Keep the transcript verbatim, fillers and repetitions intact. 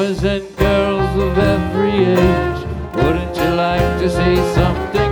boys and girls of every age, wouldn't you like to see something